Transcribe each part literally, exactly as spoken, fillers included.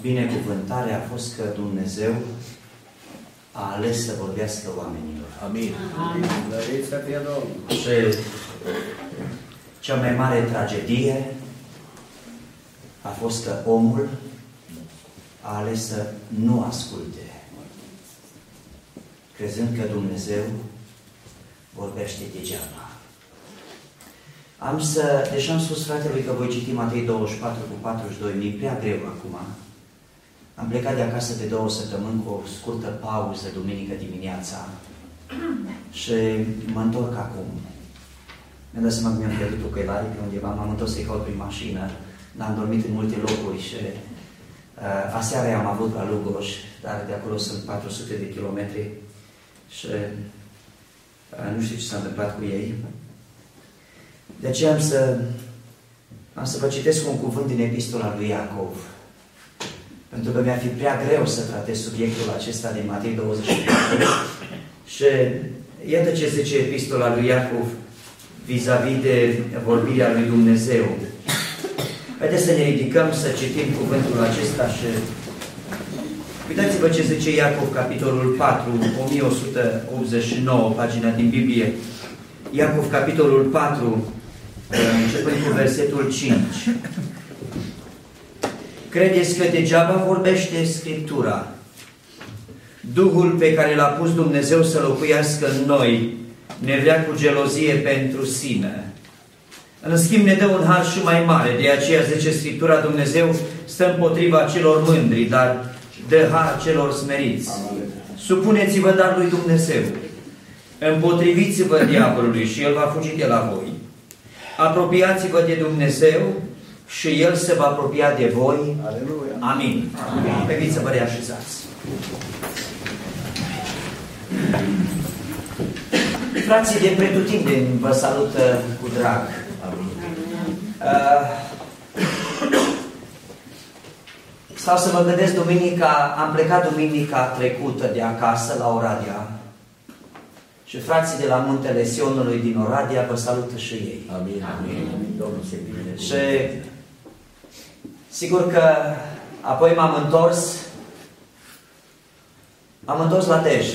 binecuvântare a fost că Dumnezeu a ales să vorbească oamenilor. Amin. Amin. Și cea mai mare tragedie a fost că omul a ales să nu asculte, crezând că Dumnezeu vorbește degeaba. Am să, deși am spus fratelui că voi citi Matei douăzeci și patru cu patruzeci și doi, mi-e prea greu acum. Am plecat de acasă de două săptămâni cu o scurtă pauză duminică dimineața și mă întorc acum. Mi-am dat seama că mi-am pierdut ochelarii pe undeva, m-am întors să-i caut prin mașină, n-am dormit în multe locuri și uh, aseară am avut la Lugoș, dar de acolo sunt patru sute de kilometri și uh, nu știu ce s-a întâmplat cu ei. De aceea am să, am să vă citesc un cuvânt din epistola lui Iacov, pentru că mi-ar fi prea greu să tratez subiectul acesta din Matei douăzeci și patru. Și iată ce zice epistola lui Iacov vis-a-vis de vorbirea lui Dumnezeu. Haideți să ne ridicăm, să citim cuvântul acesta și uitați-vă ce zice Iacov, capitolul patru, o mie o sută optzeci și nouă, pagina din Biblie. Iacov, capitolul patru, începând cu versetul cinci. Credeți că degeaba vorbește Scriptura? Duhul pe care l-a pus Dumnezeu să locuiască în noi ne vrea cu gelozie pentru sine. În schimb ne dă un har și mai mare, de aceea zice Scriptura, Dumnezeu stă împotriva celor mândri, dar dă har celor smeriți. Supuneți-vă dar lui Dumnezeu. Împotriviți-vă diavolului și el va fugi de la voi. Apropiați-vă de Dumnezeu și el se va apropia de voi. Aleluia. Amin. Amin. Păiți să vă reașezați. Frații de pretutindeni vă salută cu drag. Uh, Stau să mă gândesc, duminica, am plecat duminica trecută de acasă la Oradea și frații de la Muntele Sionului din Oradea vă salută și ei. Amin. Amin. Domnul se bine. Și sigur că apoi m-am întors, am întors la Dej,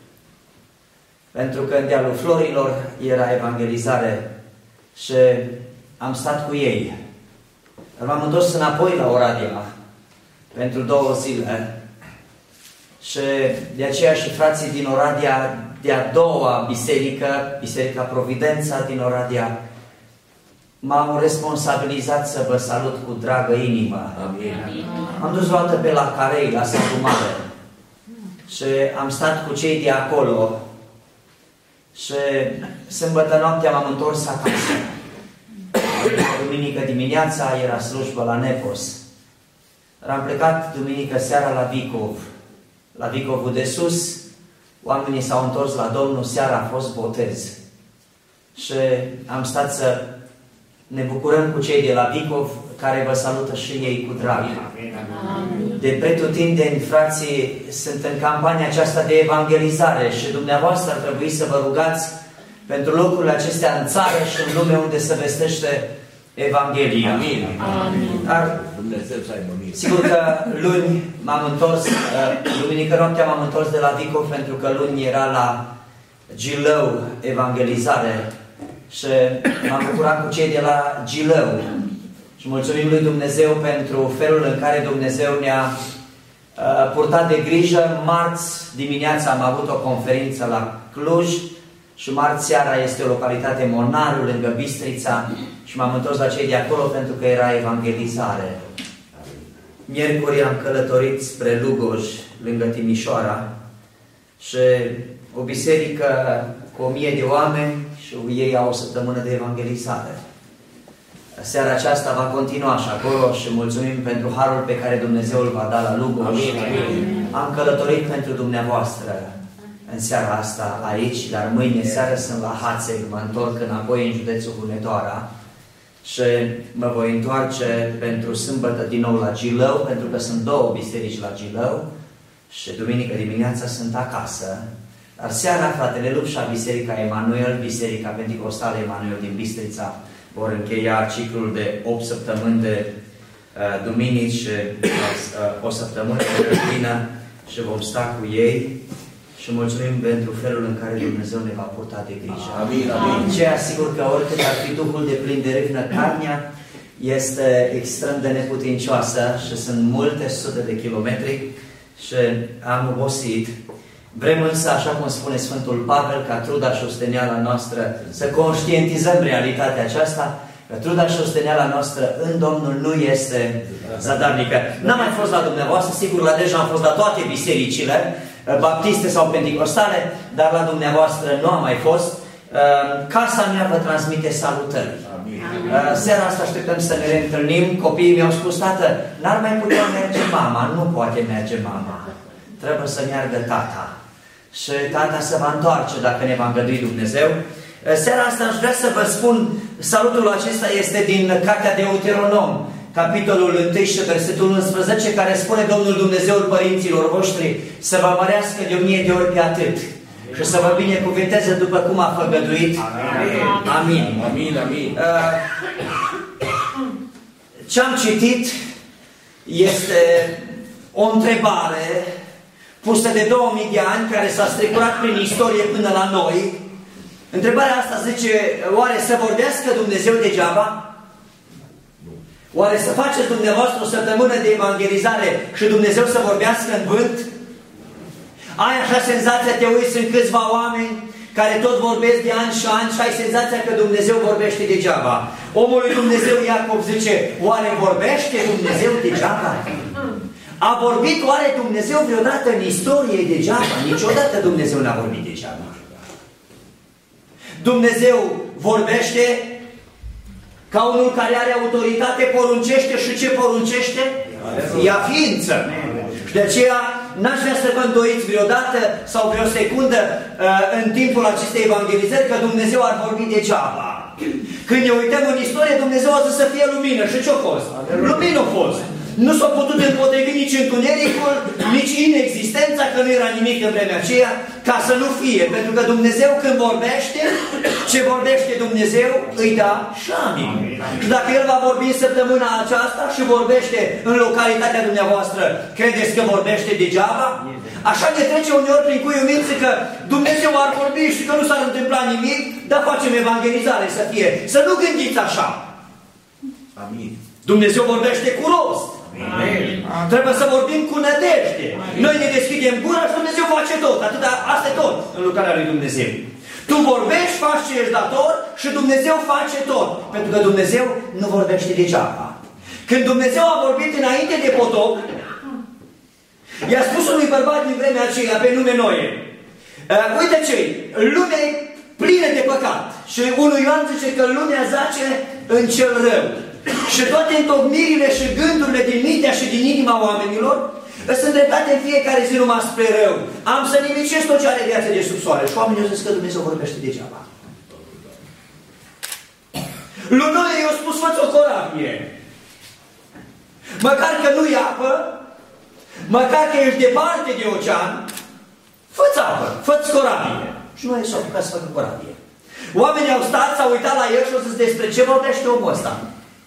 pentru că în dealul Florilor era evangelizare și am stat cu ei. M-am întors înapoi la Oradea pentru două zile și de aceea și frații din Oradea, de-a doua biserică, Biserica Providența din Oradea, m-am responsabilizat să vă salut cu dragă inimă. Amin. Am dus o dată pe la Carei, la Satul Mare și am stat cu cei de acolo și sâmbătă noaptea m-am întors acasă. Duminică dimineața era slujbă la Nepos. Am plecat duminică seara la Vicov, la Vicovul de sus. Oamenii s-au întors la Domnul, seara a fost botez. Și am stat să ne bucurăm cu cei de la Vicov, care vă salută și ei cu drag. De pretutindeni, frații, sunt în campania aceasta de evangelizare și dumneavoastră ar trebui să vă rugați pentru locurile acestea în țară și în lume unde se vestește Evanghelia. Amin. Amin. Dar, Dumnezeu să aibă mine. sigur că luni m-am întors, duminică noaptea m-am întors de la Vicov pentru că luni era la Gilău evangelizare și m-am bucurat cu cei de la Gilău. Și mulțumim lui Dumnezeu pentru felul în care Dumnezeu ne-a uh, purtat de grijă. Marți dimineața am avut o conferință la Cluj și marți seara este o localitate, Monaru, lângă Bistrița, și m-am întors la cei de acolo pentru că era evangelizare. Miercuri am călătorit spre Lugoj, lângă Timișoara, și o biserică cu o mie de oameni și ei au o săptămână de evangelizare. Seara aceasta va continua și acolo și mulțumim pentru harul pe care Dumnezeu îl va da la Lugoj. Am călătorit pentru dumneavoastră în seara asta aici, dar mâine seară sunt la Hațeg, mă întorc înapoi în județul Hunedoara și mă voi întoarce pentru sâmbătă din nou la Gilău, pentru că sunt două biserici la Gilău și duminică dimineața sunt acasă. Dar seara, fratele Lupșa, Biserica Emanuel, Biserica Pentecostală Emanuel din Bistrița vor încheia ciclul de opt săptămâni de duminici și o săptămână plină și vom sta cu ei și mulțumim pentru felul în care Dumnezeu ne va purta de grijă. Amin, amin. Ce asigur că oricât ar fi Duhul de plin de râvnă, carnea este extrem de neputincioasă și sunt multe sute de kilometri și am obosit. Vrem însă, așa cum spune Sfântul Pavel, ca truda și osteniala noastră să conștientizăm realitatea aceasta, că truda și osteniala noastră în Domnul nu este zadarnică. N-am mai fost la dumneavoastră, sigur la deja am fost la toate bisericile, baptiste sau penticostale, dar la dumneavoastră nu am mai fost. Casa mea vă transmite salutări. Amin. Seara asta așteptăm să ne reîntâlnim. Copiii mi-au spus: tată, n-ar mai putea merge mama. Nu poate merge mama. Trebuie să meargă tata. Și tata se va întoarce dacă ne va îngădui Dumnezeu. Seara asta aș vrea să vă spun, salutul acesta este din Cartea Deuteronom, capitolul unu și versetul unsprezece, care spune: Domnul Dumnezeul părinților voștri să vă mărească de o mie de ori pe atât și să vă binecuvânteze după cum a făgăduit. Amin. Amin. Amin, amin. Ce am citit este o întrebare pusă de două mii de ani, care s-a strecurat prin istorie până la noi. Întrebarea asta zice: oare să vorbească Dumnezeu degeaba? Oare să faceți dumneavoastră o săptămână de evangelizare și Dumnezeu să vorbească în vânt? Ai așa senzația, te uiți în câțiva oameni care tot vorbesc de ani și ani și ai senzația că Dumnezeu vorbește degeaba. Omul lui Dumnezeu Iacov zice: oare vorbește Dumnezeu degeaba? A vorbit oare Dumnezeu vreodată în istorie degeaba? Niciodată Dumnezeu n-a vorbit degeaba. Dumnezeu vorbește ca unul care are autoritate, poruncește și ce poruncește? Ia ființă. Și de aceea n-aș vrea să vă îndoiți vreodată sau vreo secundă în timpul acestei evangelizări că Dumnezeu ar vorbi degeaba. Când ne uităm în istorie, Dumnezeu a zis să fie lumină. Și ce-a fost? Lumină a fost. Nu s-a putut împotrivi nici întunericul, nici inexistența, că nu era nimic în vremea aceea, ca să nu fie. Pentru că Dumnezeu când vorbește, ce vorbește Dumnezeu îi da și amin. Și dacă El va vorbi în săptămâna aceasta și vorbește în localitatea dumneavoastră, credeți că vorbește degeaba? Așa ne trece uneori prin cuiul minții că Dumnezeu ar vorbi și că nu s-ar întâmpla nimic, dar facem evangelizare să fie. Să nu gândiți așa. Amin. Dumnezeu vorbește cu rost. Amin. Trebuie să vorbim cu nădejde. Amin. Noi ne deschidem gura și Dumnezeu face tot. Atâta, asta e tot în lucrarea lui Dumnezeu. Tu vorbești, faci ce ești dator și Dumnezeu face tot. Pentru că Dumnezeu nu vorbește degeaba. Când Dumnezeu a vorbit înainte de potop, i-a spus unui bărbat din vremea aceea pe nume Noe: uh, uite ce, lumea e plină de păcat. Și unul Ioan zice că lumea zace în cel rău. Și toate întocmirile și gândurile din mintea și din inima oamenilor sunt îndreptate în fiecare zi numai spre rău. Am să nimicesc tot ce are viață de sub soare. Și oamenii au zis că Dumnezeu vorbește degeaba. Lui Noe i-a spus: fă-ți o corabie. Măcar că nu-i apă, măcar că ești departe de ocean, fă-ți apă, fă-ți corabie. Și Noe s-a apucat să facă corabie. Oamenii au stat, s-au uitat la el și au zis: despre ce vorbește omul ăsta?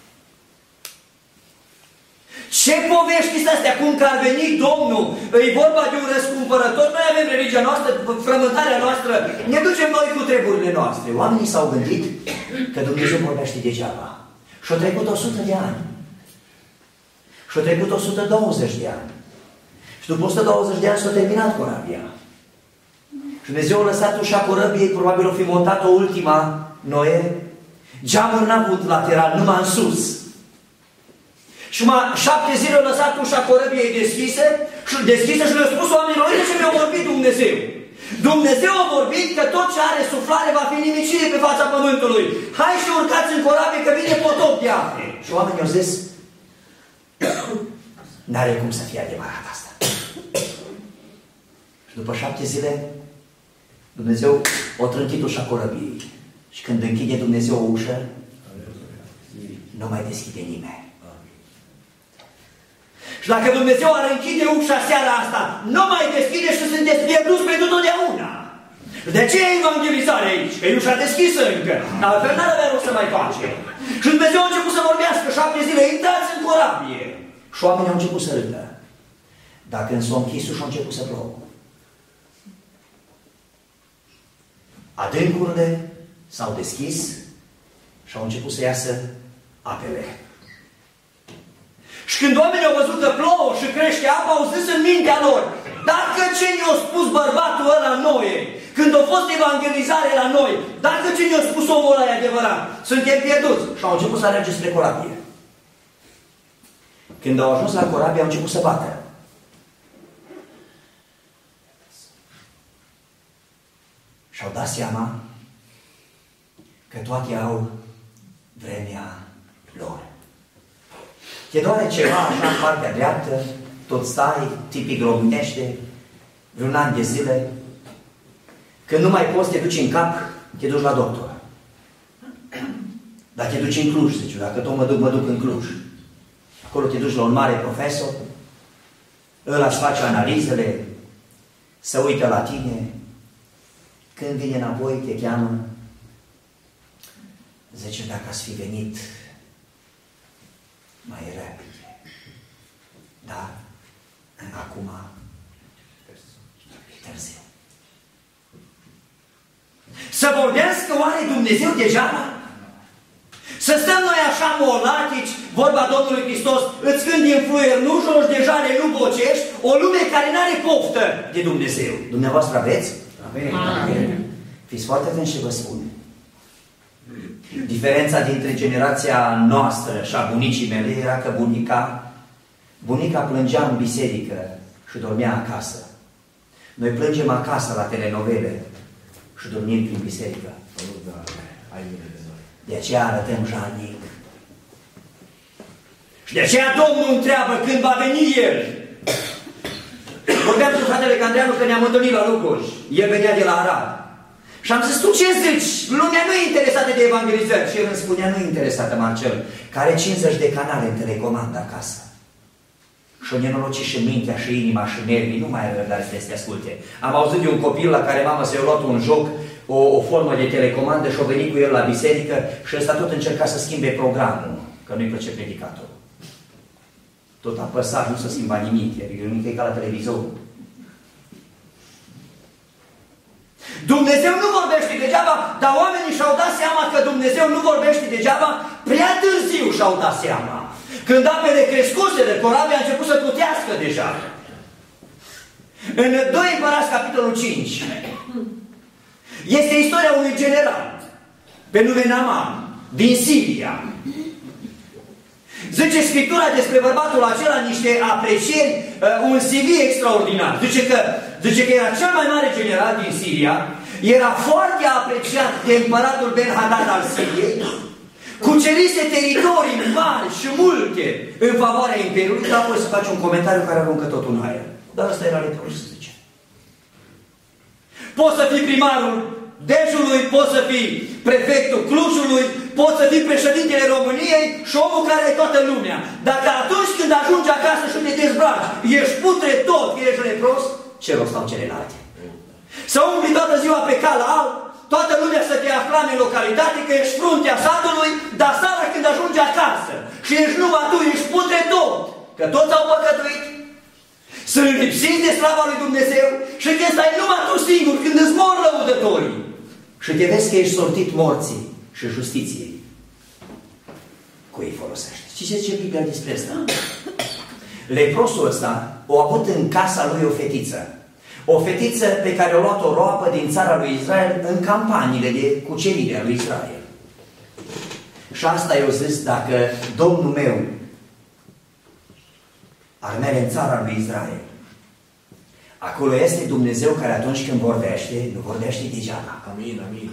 Ce povești sunt astea? Cum că ar veni Domnul? E vorba de un răscumpărător? Noi avem religia noastră, frământarea noastră, ne ducem noi cu treburile noastre. Oamenii s-au gândit că Dumnezeu vorbește degeaba. Și-au trecut o sută de ani. Și-au trecut o sută douăzeci de ani. Și după o sută douăzeci de ani s-a terminat corabia. Și Dumnezeu a lăsat ușa corăbiei, probabil o fi montat-o ultima Noe. Geamuri n-a avut lateral, numai în sus. Și mai șapte zile a lăsat ușa corăbiei deschise și deschisă și le-a spus oamenilor: uite ce mi-a vorbit Dumnezeu. Dumnezeu a vorbit că tot ce are suflare va fi nimicire pe fața pământului. Hai și urcați în corabie că vine potop de ape. Și oamenii au zis: n-are cum să fie adevărat asta. Și după șapte zile Dumnezeu a trântit ușa corăbiei. Și când închide Dumnezeu o ușă, nu mai deschide nimeni. Și dacă Dumnezeu ar închide ușa seara asta, nu mai deschide și sunteți pierduți pentru totdeauna. De ce e evangelizare aici? Că e ușa deschisă încă. Altfel n-ar avea rost să mai face. Și Dumnezeu a început să vorbească șapte zile: intrați în corabie. Și oamenii au început să râdă. Dar când s-au închis și au început să plouă. Adâncurile s-au deschis și au început să iasă apele. Și când oamenii au văzut că plouă și crește apa, au zis în mintea lor, dacă ce ne-a spus bărbatul ăla Noe, când a fost evangelizare la noi, dacă ce ne-a spus omul ăla e adevărat, suntem pierduți. Și au început să alerge spre corabie. Când au ajuns la corabie, au început să bată. Și-au dat seama că toate au vremea lor. Te doare ceva așa în partea dreaptă, tot stai, tipic românește, vreun an de zile, când nu mai poți, te duci în cap, te duci la doctor. Dar te duci în Cluj, zice, dacă tot mă duc, mă duc în Cluj. Acolo te duci la un mare profesor, ăla îți face analizele, se uită la tine, când vine înapoi, te cheamă, zice, dacă ați fi venit mai repede. Dar acum târziu. Să vorbească oare Dumnezeu degeaba? Să stăm noi așa molatici, vorba Domnului Hristos, îți când din fluier nu joci de jale, nu bocești, o lume care nu are poftă de Dumnezeu. Dumneavoastră aveți? Amen. Amen. Fiți foarte atenți ce vă spun. Diferența dintre generația noastră și a bunicii mele era că bunica, bunica plângea în biserică și dormea acasă. Noi plângem acasă la telenovele și dormim prin biserică. De aceea arătăm jalnic. Și de aceea Domnul întreabă când va veni El. Vorbeam cu fratele Candreanu că ne-am întâlnit la Lucruș. El venea de la Arad. Și am zis, tu ce zici? Lumea nu e interesată de evangelizări. Și el îmi spunea, nu e interesată, Marcel, care are cincizeci de canale în telecomandă acasă. Și o nenorocit și mintea, și inima, și nervii, nu mai are răbdare să le asculte. Am auzit de un copil la care mama s-a luat un joc, o, o formă de telecomandă și a venit cu el la biserică și ăsta tot încerca să schimbe programul, că nu-i plăce predicatorul. Tot apăsat, nu se schimba nimic, nimic e ca la televizor. Dumnezeu nu vorbește degeaba, dar oamenii și-au dat seama că Dumnezeu nu vorbește degeaba, prea târziu și-au dat seama. Când apele crescusele, corabia a început să plutească deja. În doi Împărați, capitolul cinci, este istoria unui general, pe nume Naaman, din Siria. Zice Scriptura despre bărbatul acela niște aprecieri, uh, un C V extraordinar. Zice că, zice că era cel mai mare general din Siria, era foarte apreciat de împăratul Ben-Hadad al Siriei, cucerise teritorii mari și multe în favoarea Imperiului, dar apoi să faci un comentariu care aruncă totul în aer. Dar ăsta era leproș, zice. Poți să fii primarul Dejului, poți să fii prefectul Clujului, poți să fii președintele României și omul care ai toată lumea. Dacă atunci când ajungi acasă și te dezbraci, ești putre tot că ești lepros, ce rost au celelalte? Să umbli toată ziua pe cal alb, toată lumea să te aclame în localitate că ești fruntea satului, dar seara când ajungi acasă și ești numai tu, ești putre tot, că toți au păcătuit, sunt lipsiți de slava lui Dumnezeu și când stai numai tu singur, când îți mor lăudătorii și te vezi că ești sortit morții și justiției, cui îi folosește? Și ce zice Biblia despre asta? Leprosul ăsta a avut în casa lui o fetiță. O fetiță pe care o luat o roapă din țara lui Israel în campaniile de cucerire a lui Israel. Și asta eu zis, dacă Domnul meu ar merge în țara lui Israel, acolo este Dumnezeu care atunci când vorbește, nu vorbește degeaba. Amin, amin.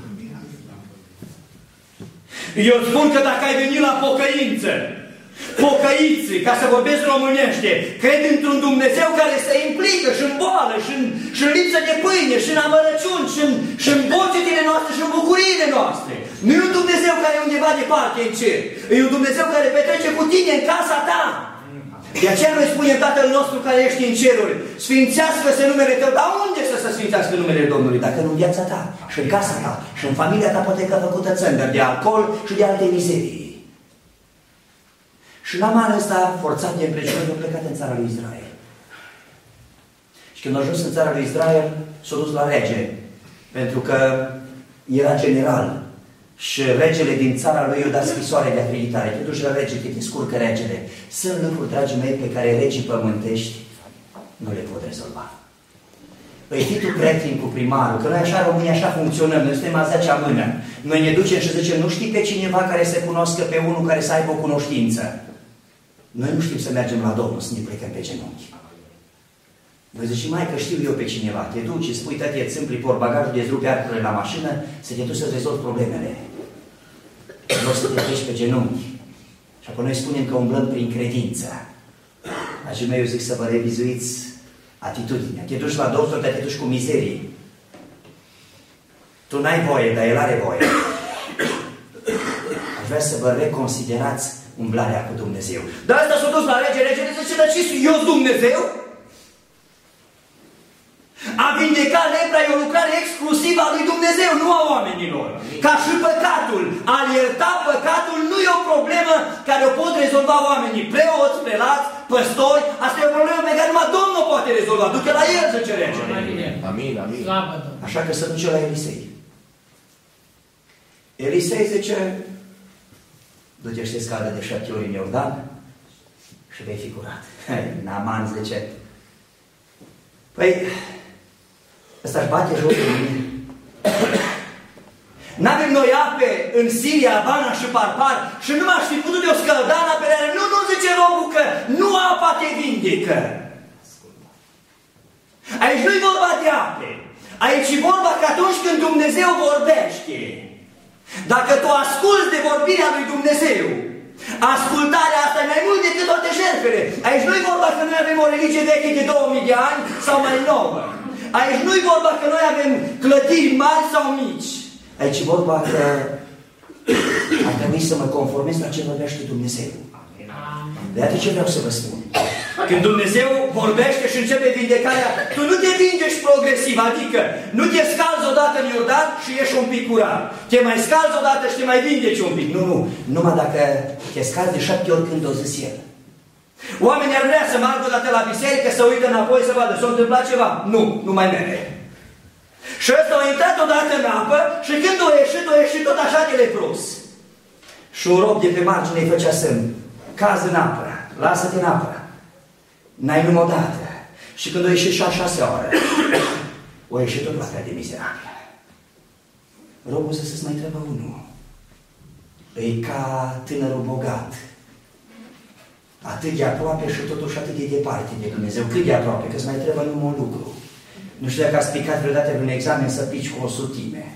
Eu spun că dacă ai venit la pocăință, pocăiți, ca să vorbesc românește, cred într-un Dumnezeu care se implică și în boală, și în, și în lipsă de pâine, și în amărăciuni, și în, și în bocetele noastre, și în bucuriile noastre. Nu e un Dumnezeu care e undeva departe în cer. E un Dumnezeu care petrece cu tine în casa ta. De aceea noi spunem Tatăl nostru care ești în ceruri, sfințească-se numele Tău. Dar unde să se sfințească numele Domnului? Dacă nu în viața ta, și în casa ta, și în familia ta, poate că a făcută țândări de alcool și de alte mizerii. Și Naaman ăsta, forțat de împrejurări, a plecat în țara lui Israel. Și când a ajuns în țara lui Israel, s-a dus la rege, pentru că era general. Și regele din țara lui i-a dat scrisoare de acreditare. Te duci la rege, te descurcă regele. Sunt lucruri, dragii mei, pe care regii pământești nu le pot rezolva. Păi fii tu prieten cu primarul, că noi așa în România așa funcționăm, noi suntem a zecea mână. Noi ne ducem și zicem, nu știi pe cineva care să cunoască pe unul care să aibă o cunoștință. Noi nu știm să mergem la Domnul, să ne plecăm pe genunchi. Noi zicem, mai că știu eu pe cineva, te duci, îți spui, tătie, îți împli portbagajul, îți rupi arcurile la mașină, să te duci să rezolvi problemele. Nu să te pleci pe genunchi. Și apoi noi spunem că umblăm prin credință. Dragii mei, eu zic să vă revizuiți atitudinea. Te duci la doctor, dar te duci cu mizerie. Tu n-ai voie, dar el are voie. Aș vrea să vă reconsiderați umblarea cu Dumnezeu. Dar ăsta s-a dus la rege, regele zice, dar ce eu Dumnezeu? A vindecat lepra e o lucrare exclusivă a lui Dumnezeu, nu a oamenilor. Ca și păcatul. A ierta păcatul nu e o problemă care o pot rezolva oamenii. Preoți, prelați, păstori, asta e o problemă pe care numai Domnul o poate rezolva. Du-te la el, zice regele. Amin, amin. Așa că se duce la Elisei. Elisei zice, du-te și te scaldă de șapte ori în Iordan și vei fi curat. Naaman zice, păi, ăsta își bate joc de mine. N-avem noi ape în Siria, Abana și Parpar și nu m-aș fi putut eu scălda în apelare. Nu, nu, zice robul, că nu apa te vindecă. Aici nu-i vorba de ape. Aici e vorba că atunci când Dumnezeu vorbește, dacă tu asculți de vorbirea lui Dumnezeu, ascultarea asta e mai mult decât toate jertfele. Aici nu-i vorba că noi avem o religie veche de două mii de ani sau mai nouă. Aici nu-i vorba că noi avem clădiri mari sau mici. Aici e vorba că ar trebui să mă conformez la ce vorbește Dumnezeu. De atât ce vreau să vă spun. Când Dumnezeu vorbește și începe vindecarea, tu nu te vindești progresiv, adică nu te scalzi odată în Iordan și ești un pic curat. Te mai scalzi odată și te mai vindeci un pic. Nu, nu. Numai dacă te scalzi de șapte ori când o zis El. Oamenii ar vrea să meargă odată la biserică, să uită înapoi, să vadă, s-a întâmplat ceva. Nu, nu mai merge. Și ăsta a intrat odată în apă și când a ieșit, a ieșit tot așa de lepros. Și un rob de pe margine îi făcea semn. Caz în apă, lasă-te în apă. N-ai numai odată. Și când a ieșit și a șasea oră, a ieșit tot la fel de mizerabil. Robul să-ți mai trebuie unul. E ca tânărul bogat. Atât de aproape și totuși atât de departe de Dumnezeu. Cât de aproape, că îți mai trebuie numai un lucru. Nu știu dacă ați picat vreodată vreun examen să pici cu o sutime.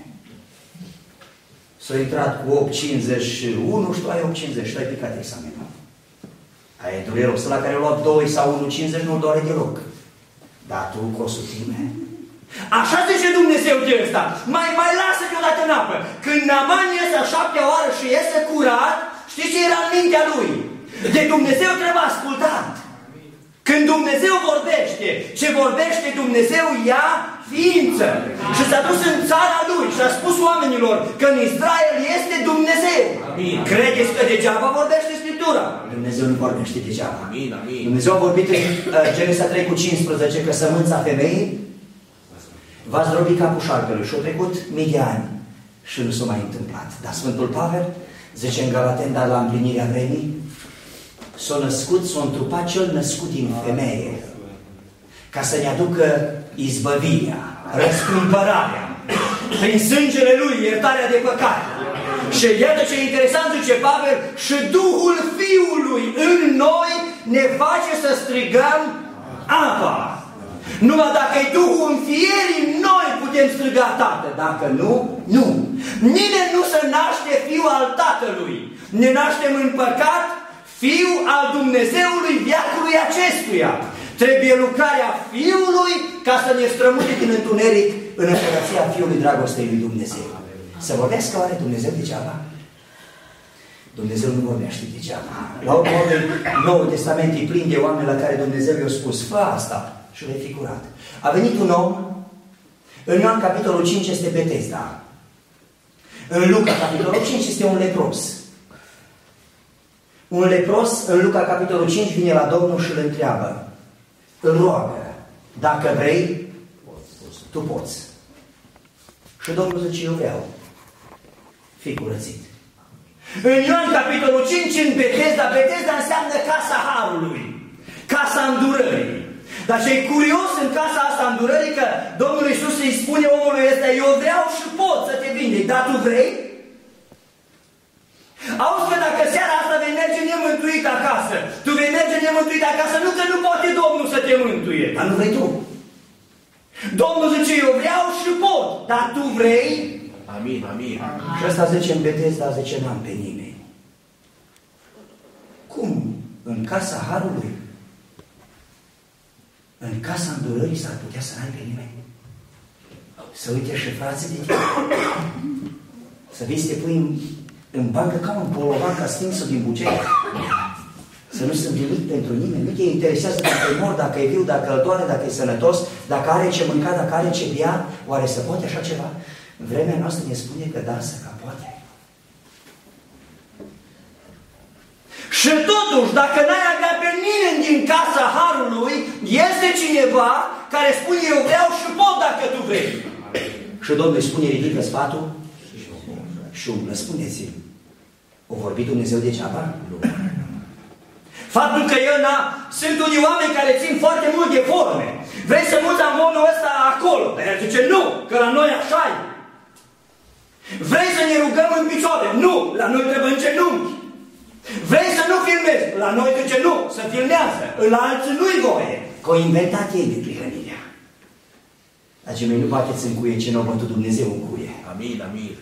S-a intrat cu opt cincizeci și unu și tu ai opt cincizeci și tu ai picat examenul. Aia e dureros. La care a luat doi sau unu cincizeci nu doare deloc. Dar tu cu o sutime? Așa zice Dumnezeu de ăsta. Mai, mai lasă-te odată în apă. Când Naaman iese a șaptea oară și iese curat, știi ce era în mintea lui? De Dumnezeu trebuie ascultat. Când Dumnezeu vorbește, ce vorbește Dumnezeu ia ființă. Și s-a dus în țara lui și a spus oamenilor că în Israel este Dumnezeu. Amin. Credeți că degeaba vorbește Scriptura? Dumnezeu nu vorbește degeaba. Amin, amin. Dumnezeu a vorbit în uh, Genesa trei cu cincisprezece că sămânța femeii va zdrobi capul șarpelui și au trecut mii de ani și nu s-a mai întâmplat. Dar Sfântul Pavel zice în Galaten, dar la împlinirea vremii s-a născut, s-a întrupat cel născut din femeie ca să ne aducă izbăvirea, răscumpărarea prin sângele Lui, iertarea de păcat. Și iată ce interesant zice Pavel, și Duhul Fiului în noi ne face să strigăm apa. Numai dacă e Duhul înfierii, noi putem striga Tată. Dacă nu, nu. Nimeni nu se naște fiu al Tatălui. Ne naștem în păcat, fiu al Dumnezeului veacului acestuia. Trebuie lucrarea Fiului ca să ne strămute din întuneric în împărăția Fiului dragostei lui Dumnezeu. Să vorbească oare Dumnezeu degeaba? Dumnezeu nu vorbește degeaba. La urmă, Noul Testament e plin de oameni la care Dumnezeu i-a spus, fă asta și vei fi curat. A venit un om, în Ioan capitolul cinci este Betesda. În Luca capitolul cinci este un lepros. Un lepros în Luca capitolul cinci vine la Domnul și îl întreabă, îl roagă, dacă vrei, tu poți. Și Domnul zice, eu vreau, fii curățit. În Ioan capitolul cinci, în Betesda, Betesda înseamnă casa Harului, casa îndurării. Dar ce e curios în casa asta îndurării, că Domnul Iisus îi spune omului ăsta, eu vreau și pot să te vindec, dar tu vrei? Auzi că dacă seara asta vei merge nemântuit acasă, tu vei merge nemântuit acasă, nu că nu poate Domnul să te mântuie, dar nu vrei tu. Domnul zice, eu vreau și pot, dar tu vrei? Amin, amin. Și ăsta zice în Betesda, zice, n-am pe nimeni. Cum? În casa Harului? În casa îndurării s-ar putea să n-ai pe nimeni? Să uite și frații de tine. Să vii să te pui în, în bancă ca un polovan, ca sfințul din buget. Să nu sunt nimic pentru nimeni. Nu te interesează dacă e mort, dacă e viu, dacă îl doare, dacă e sănătos, dacă are ce mânca, dacă are ce bea. Oare se poate așa ceva? Vremea noastră ne spune că da, să că poate. Și totuși, dacă n-ai avea pe nimeni din casa Harului, este cineva care spune, eu vreau și pot dacă tu vrei. Și Domnul îi spune, ridică sfatul și umblă. Spuneți-mi, o vorbit Dumnezeu degeaba? Nu. Faptul că el n-a... Sunt unii oameni care țin foarte mult de forme. Vrei să muți amvonul ăsta acolo? Dar el zice, nu, că la noi așa e. Vrei să ne rugăm în picioare? Nu, la noi trebuie în genunchi. Vrei să nu filmezi? La noi zice nu, să filmează. La alții nu-i voie. Că o inventat ei de prihănirea. Dragii mei, nu bateți în cuie ce nu a bătut Dumnezeu în cuie. Amin, amin.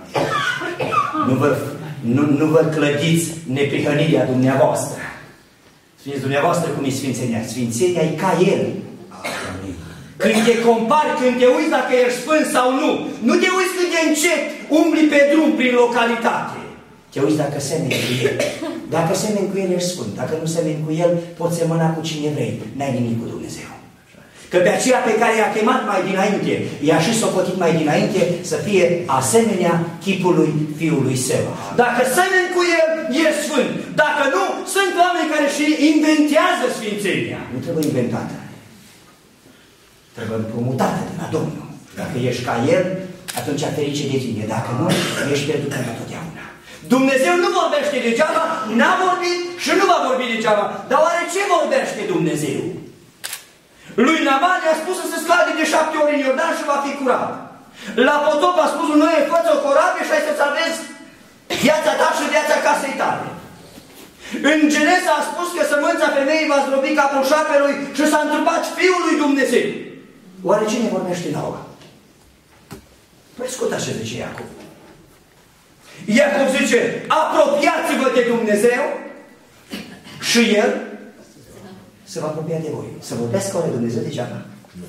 Nu vă, nu, nu vă clădiți neprihănirea dumneavoastră. Spuneți dumneavoastră cum e sfințenia. Sfințenia e ca El. Amin. Când te compari, când te uiți dacă ești sfânt sau nu, nu te uiți cât de încet umbli pe drum prin localitate. Te uiți dacă semeni cu El. Dacă semeni cu El, ești sfânt. Dacă nu semeni cu El, poți semăna cu cine vrei. N-ai nimic cu Dumnezeu. Că pe aceea pe care i-a chemat mai dinainte, i-a și socotit mai dinainte să fie asemenea chipului Fiului Său. Dacă semeni cu El, ești sfânt. Dacă nu, sunt oameni care și inventează sfințenia. Nu trebuie inventată. Trebuie împrumutată de la Domnul. Dacă ești ca El, atunci ferice de tine. Dacă nu, ești pierdut pentru totdeauna. Dumnezeu nu vorbește degeaba, n-a vorbit și nu va vorbi degeaba. Dar oare ce vorbește Dumnezeu? Lui Naman i-a spus să se scalde de șapte ori în Iordan și va fi curat. La potop a spus lui Noe, fă-ți o corabie și ai să salvezi viața ta și viața casei tale. În Genesa a spus că sămânța femeii va zdrobi capul șarpelui și s-a întrupat Fiul lui Dumnezeu. Oare cine vorbește nouă? Păi ascultă ce zice Iacov. Iacov zice, apropiați-vă de Dumnezeu și El se va apropia de voi. Să vorbească oare Dumnezeu degeaba? Nu.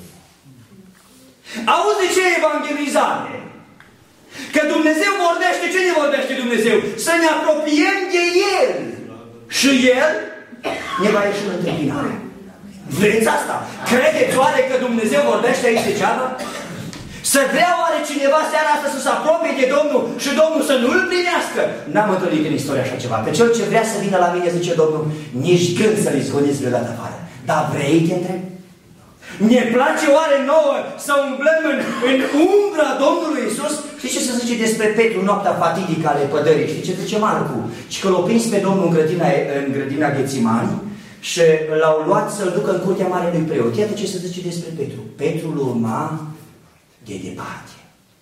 Auzi de ce evangelizare? Că Dumnezeu vorbește, ce ne vorbește Dumnezeu? Să ne apropiem de El. Și El ne va ieși în întâmpinare. Vreți asta? Credeți oare că Dumnezeu vorbește aici degeaba? Să vrea oare cineva seara asta să se apropie de Domnul și Domnul să nu-l primească? N-am întâlnit în istoria așa ceva. Pe cel ce vrea să vină la mine, zice Domnul, nici gând să-l izgoniți vreodată afară. Dar vrei, te întreb? Ne place oare nouă să umblăm în, în umbra Domnului Iisus? Știi ce se zice despre Petru, noaptea fatidică ale pădării? Știi ce zice Marcu? Și că l-au prins pe Domnul în grădina, în grădina Ghețimani și l-au luat să-l ducă în curtea marelui preot. Iată ce se zice despre Petru. Petru îl urma de departe.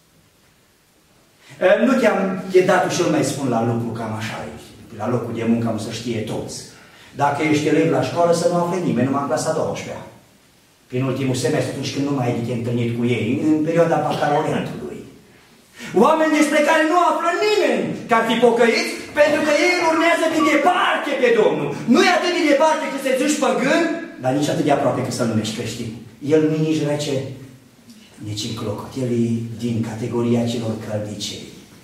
Nu te-am dat și îl mai spun la lucru, cam așa e. La locul de muncă am să știe toți. Dacă ești elev la școală, să nu afle nimeni, numai în clasa a douăsprezecea. Prin ultimul semestru, atunci când nu mai ai de întâlnit cu ei, în perioada bacalaureatului. Oameni despre care nu află nimeni că ar fi pocăiți, pentru că ei urmează de departe pe Domnul. Nu e atât de departe că se zici păgân, dar nici atât de aproape că să-l numești creștin. El nu nici rece, nici în clocot. El e din categoria celor căldicei.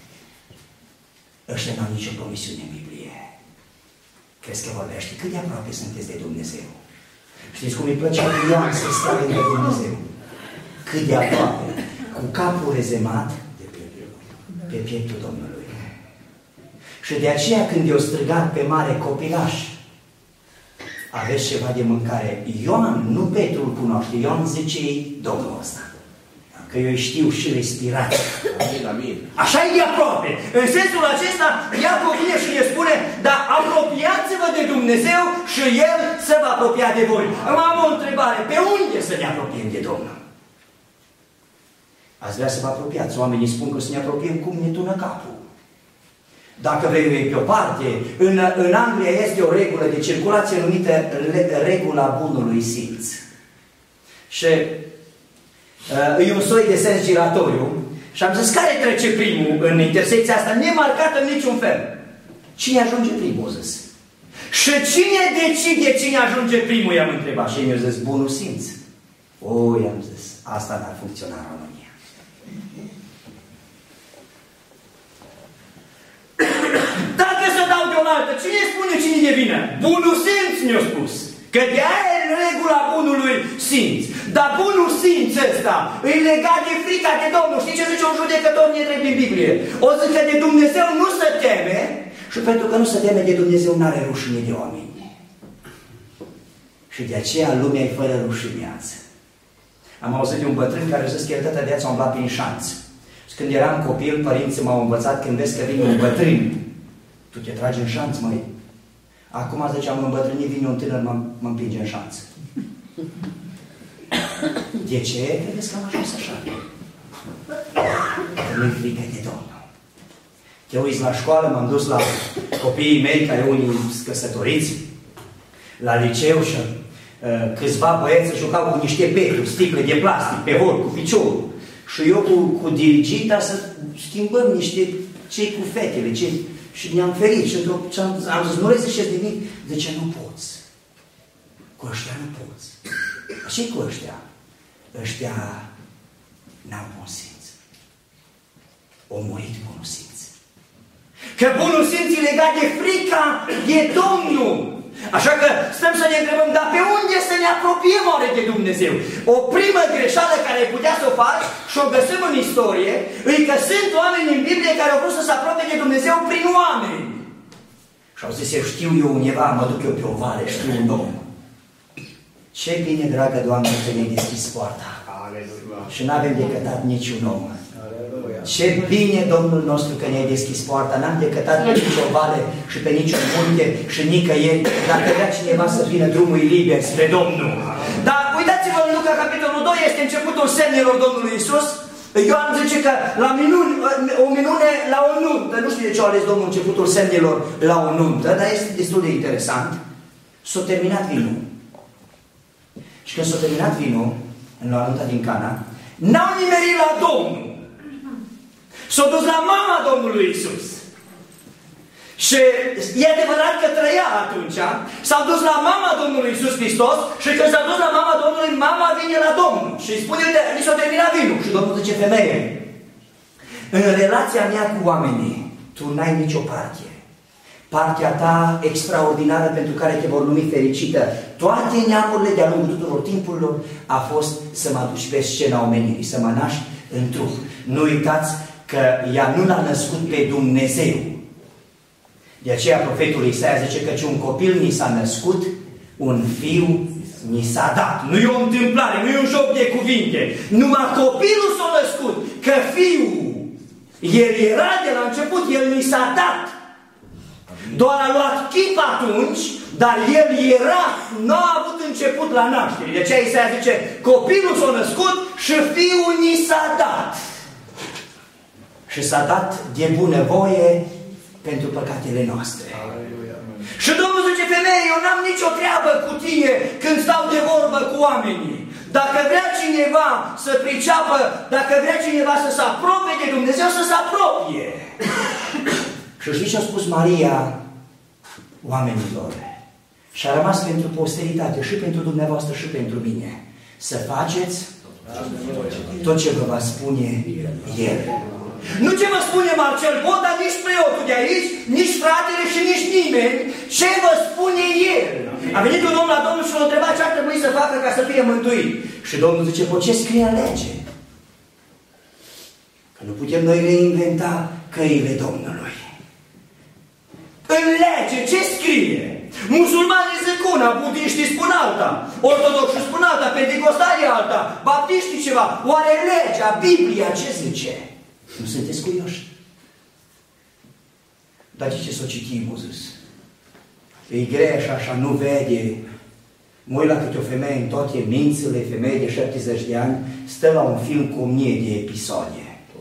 Ăștia n-au nicio promisiune în Biblie. Crezi că vorbește? Cât de aproape sunteți de Dumnezeu? Știți cum îi plăcea lui Ioan să stai de Dumnezeu? Cât de aproape? Cu capul rezemat pe pieptul Domnului. Și de aceea când i-o strigat pe mare copilaș, aveți ceva de mâncare. Ioan, nu Petru îl cunoaște, Ioan zice Domnul ăsta. Că eu știu și respirația. Amin, amin. Așa e de aproape. În sensul acesta, Iacov vine și ne spune, dar apropiați-vă de Dumnezeu și El se va apropia de voi. Am o întrebare, pe unde să ne apropiem de Domnul? Ați vrea să vă apropiați. Oamenii spun că să ne apropiem cum ne tună capul. Dacă vrei pe o parte, în, în Anglia este o regulă de circulație numită regula bunului simț. Și uh, e un soi de sens giratoriu. Și am zis, care trece primul în intersecția asta, nemarcată în niciun fel? Cine ajunge primul, zis. Și cine decide cine ajunge primul, i-am întrebat. Și mi-a zis, bunul simț. O, i-am zis, asta n-ar funcționa în România. Dacă să dau de o altă, cine spune cine e vină? Bunul simț mi-a spus. Că de aia e regula bunului simț. Dar bunul simț ăsta îi legat de frica de Domnul. Știi ce zice un judecător nedrept din Biblie? O zic că de Dumnezeu nu se teme și pentru că nu se teme de Dumnezeu n-are rușine de oameni. Și de aceea lumea e fără rușineață. Am auzit de un bătrân care zis că el toată viața a umblat prin șanț. Și când eram copil, părinții m-au învățat, când vezi că vine un bătrân, tu te tragi în șanț, măi. Acum, zice, am îmbătrânit, vine un tânăr, mă împinge în șanț. De ce? Credeți că am ajuns așa? Că nu-i frică de Domnul. Te uiți la școală, m-am dus la copiii mei, care unii sunt căsătoriți, la liceu și uh, câțiva băieți se jucau cu niște becuri, sticle de plastic, pe hol, cu piciorul. Și eu cu, cu dirigita să schimbăm niște cei cu fetele, cei... Și ne-am ferit și am, am zis, nu le ziceți nimic. Zice, nu poți. Cu ăștia nu poți. Ce-i cu ăștia? Ăștia n-au bun simț. O murit bunul simț. Că bunul simț e legat de frica de Domnul. Așa că stăm să ne întrebăm, dar pe unde să ne apropiem oare de Dumnezeu? O primă greșeală care ai putea să o faci și o găsim în istorie, e că sunt oameni în Biblie care au vrut să se apropie de Dumnezeu prin oameni. Și au zis, eu știu eu undeva, mă duc eu pe o vale, știu un om. Ce bine, dragă Doamne, că ne-ai deschis poarta. Aleluia. Și n-avem decătat niciun om. Aleluia. Ce bine, Domnul nostru, că ne-ai deschis poarta. N-am decătat pe nicio vale și pe niciun munte și nicăieri. Dacă vrea cineva să vină, drumul e liber spre Domnul. Dar uitați-vă în Luca, capitolul doi, este începutul semnelor Domnului Iisus. Ioan zice că la minuni, o minune la o nuntă. Nu știu de ce a ales Domnul începutul semnelor la o nuntă, dar este destul de interesant. S-a terminat vinul. Și când s-a terminat vinul, în la nunta din Cana, n-au nimerit la Domnul. S-a dus la mama Domnului Iisus. Și e adevărat că trăia atunci. S-au dus la mama Domnului Iisus Hristos și când s-a dus la mama Domnului, mama vine la Domnul. Și îi spune, uite, mi s-a terminat vinul. Și Domnul zice, femeie, în relația mea cu oamenii, tu n-ai nicio parte. Partea ta extraordinară pentru care te vor numi fericită. Toate neamurile de-a lungul tuturor timpurilor a fost să mă aduci pe scena omenirii, să mă naști în trup. Nu uitați că ea nu l-a născut pe Dumnezeu. De aceea profetul Isaia zice că un copil ni s-a născut, un fiu ni s-a dat. Nu e o întâmplare, nu e un joc de cuvinte. Numai copilul s-a născut, că fiul, el era de la început, el ni s-a dat. Doar a luat chip atunci, dar el era, nu a avut început la naștere. De aceea Isaia zice, copilul s-a născut și fiul ni s-a dat. Și s-a dat de bunăvoie pentru păcatele noastre. Aleluia. Și Domnul zice, femeie, eu n-am nicio treabă cu tine când stau de vorbă cu oamenii. Dacă vrea cineva să priceapă, dacă vrea cineva să se apropie de Dumnezeu, să se apropie. Și știți ce a spus Maria oamenilor? Și a rămas pentru posteritate, și pentru dumneavoastră, și pentru mine. Să faceți tot ce vă va spune El. Nu ce vă spune Marcel Boda, nici preotul de aici, nici fratele și nici nimeni. Ce vă spune El? A venit un om la Domnul și l-a întrebat ce ar trebui să facă ca să fie mântuit. Și Domnul zice, pe ce scrie în lege? Că nu putem noi reinventa căile Domnului. În lege ce scrie? Musulmanii zic una, budiștii spun alta, ortodoxii spun alta, penticostalii alta, baptiștii ceva. Oare legea, Biblia ce zice? Nu sunteți curioși? Dar de ce s-o citim, o zis? E greș așa, nu vede. Mă uit la câte o femeie în toate mințile, femeie de șaptezeci de ani, stă la un film cu o mie de episoade.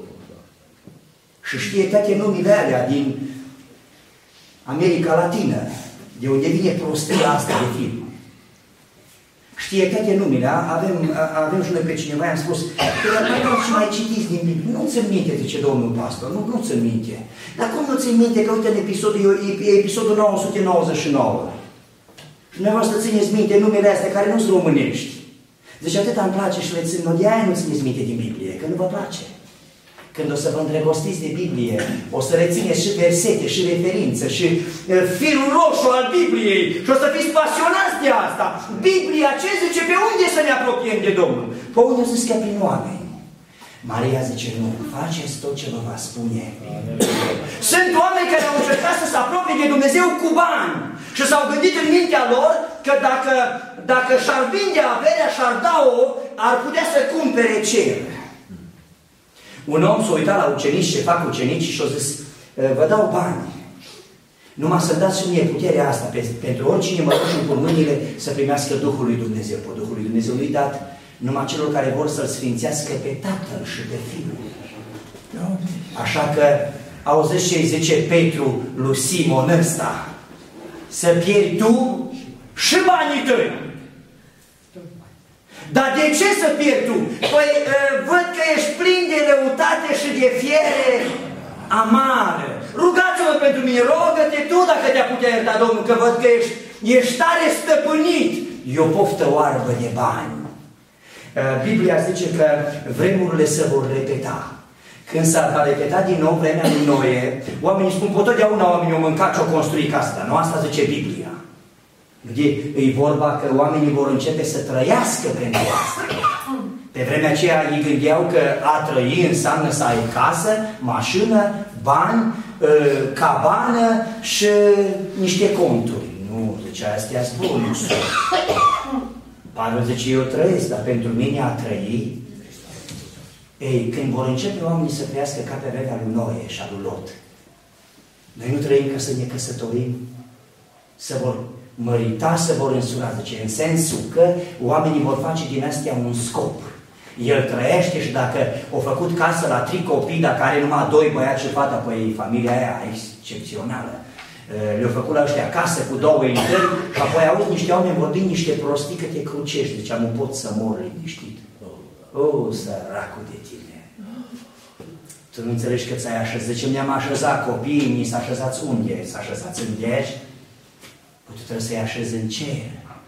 Și știe toate numele alea din America Latină, de unde vine prostia asta de film. Știe toate numele, avem, avem și noi pe cineva, i-am spus, că mai vreau și mai citiți din Biblie. Nu ți-mi minte, zice domnul pastor, nu, nu ți-mi minte. Dar cum nu ți-mi minte că uite în episodul, episodul nouă sute nouăzeci și nouă. Și dumneavoastră țineți minte numele astea care nu sunt românești. Deci atâta îmi place și le țin, no, de aia nu țineți minte din Biblie, că nu vă place. Când o să vă îndrăgostiți de Biblie, o să rețineți și versete, și referințe, și uh, firul roșu al Bibliei, și o să fiți pasionați de asta. Biblia ce zice? Pe unde să ne apropiem de Domnul? Pe unde o să scăp prin oameni? Maria zice, nu, faceți tot ce vă va spune. Sunt oameni care au încercat să se apropie de Dumnezeu cu bani și s-au gândit în mintea lor că dacă, dacă și-ar vinde averea, și-ar da-o, ar putea să cumpere cer. Un om s-a uitat la ucenici ce fac ucenicii și a zis, vă dau bani. Numai să-mi dați și mie puterea asta, pentru oricine mă duc în mâinile să primească Duhul lui Dumnezeu. Pe Duhul lui Dumnezeu lui dat numai celor care vor să-L sfințească pe Tatăl și pe Fiul. Așa că, auziți ce îi zice Petru lui Simon ăsta? Să pierzi tu și banii tăi. Dar de ce să pierzi tu? Păi văd că ești plin de răutate și de fiere amară. Rugați-vă pentru mine, rogă-te tu dacă te-a putea ierta Domnul, că văd că ești, ești tare stăpânit. E o poftă oarbă de bani. Biblia zice că vremurile se vor repeta. Când s-a repetat din nou vremea lui Noe, oamenii spun, pot totdeauna oamenii au mâncat și au construit casa. Nu asta zice Biblia. E vorba că oamenii vor începe să trăiască pentru asta. Pe vremea aceea ei gândeau că a trăi înseamnă să ai casă, mașină, bani, cabană și niște conturi. Nu, zice, astea sunt bonusuri. Pavel zice, eu trăiesc, dar pentru mine a trăi. Ei, când vor începe oamenii să trăiască ca pe vremea lui Noe și a lui Lot, noi nu trăim ca să ne căsătorim, să vor mărita, să vor însura, zice, în sensul că oamenii vor face din astea un scop. El trăiește și dacă au făcut casă la trei copii, dacă are numai doi băiați și fata, păi familia aia excepțională. Le-au făcut la ăștia casă cu două interi și apoi auzi niște oameni vorbind niște prostii că te crucești. Deci nu pot să mor liniștit. O, săracul de tine! Tu nu înțelegi că ți-ai așezat. Zice, mi-am așezat copiii, mi s-a așezat unde? S-a așezat în deci? Păi tu trebuie să-i așezi în cer.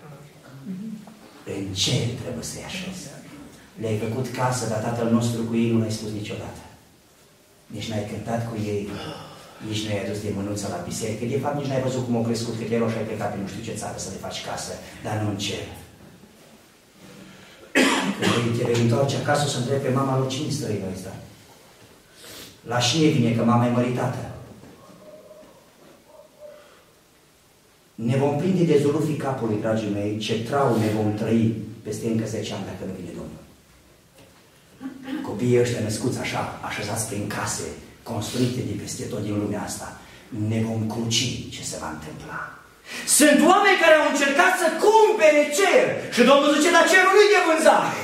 În cer trebuie să-i așezi. Le-ai făcut casă, dar Tatăl nostru cu ei nu l-ai spus niciodată. Nici n-ai cântat cu ei, nici nu i-ai adus de mânuță la biserică. De fapt, nici n-ai văzut cum au crescut cât erau și ai plecat pe nu știu ce țară să le faci casă, dar nu în cer. Când te vei întoarce acasă, o să întrebi pe mama lui cine străină ăsta. La cine vine, că mama e măritată. Ne vom prinde de zulufii capului, dragii mei, ce traume vom trăi peste încă zece ani dacă nu vine Domnul. Copiii ăștia născuți așa, așezați prin case, construite de peste tot din lumea asta, ne vom cruci ce se va întâmpla. Sunt oameni care au încercat să cumpere cer și Domnul zice, dar cerul nu-i de vânzare.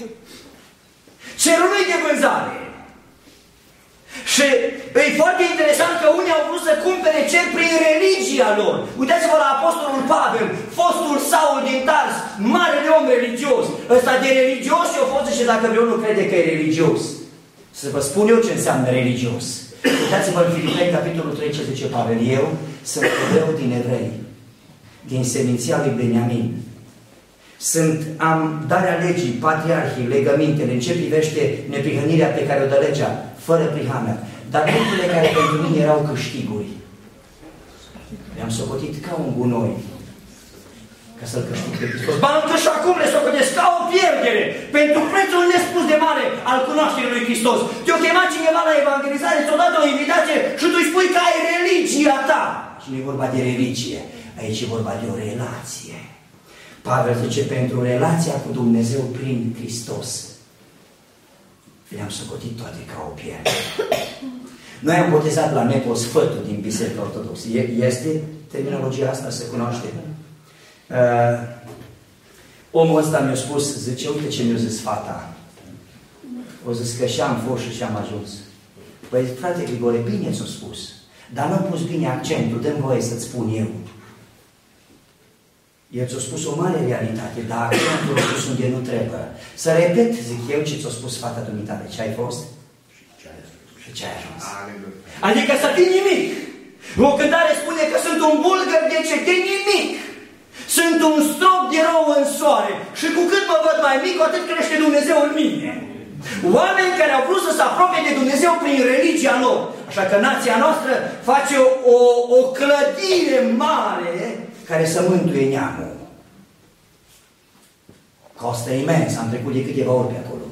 Cerul nu-i de vânzare. Și e foarte interesant că unii au vrut să cumpere cer prin religia lor. Uitați-vă la Apostolul Pavel, fostul Saul din Tars, marele om religios. Ăsta de religios și o fost și dacă vreau nu crede că e religios. Să vă spun eu ce înseamnă religios. Uitați-vă în Filipeni, capitolul trei, ce zice Pavel. Eu sunt evreu din evrei, din seminția lui Beniamin. Sunt, am darea legii, patriarhii, legămintele, în ce privește neprihănirea pe care o dă legea, fără prihană. Dar lucrurile care pentru mine erau câștiguri, le-am socotit ca un gunoi, ca să-L câștig pe Hristos. Ba încă și acum le socotesc ca o pierdere, pentru prețul nespus de mare al cunoașterii lui Hristos. Te-o chema cineva la evangelizare, ți-o dat o invitație și tu îi spui că ai religia ta. Și nu e vorba de religie, aici e vorba de o relație. Pavel zice, pentru relația cu Dumnezeu prin Hristos, le-am socotit toate ca o pierdere. Noi am botezat la Nepal sfătul din Biserica Ortodoxă. Este terminologia asta, se cunoaște? Uh, omul ăsta mi-a spus, zice, uite ce mi-a zis fata. O zis că și am fost și și am ajuns. Păi, frate Grigore, bine ți-o spus, dar nu am pus bine accentul, dă-mi voie să-ți spun eu. El ți-a spus o mare realitate, dar accentul a pus unde nu trebuie. Să repet, zic eu, ce ți-a spus fata dumitare. Ce ai fost? Și ce ai ajuns? Adică să fii nimic. O cântare spune că sunt un bulgăr de ce? De nimic. Sunt un strop de rău în soare. Și cu cât mă văd mai mic, cu atât crește Dumnezeu în mine. Oameni care au vrut să se apropie de Dumnezeu prin religia lor. Așa că nația noastră face o, o, o clădire mare care să mântuie neamul. Costă imens, am trecut de câteva ori pe acolo.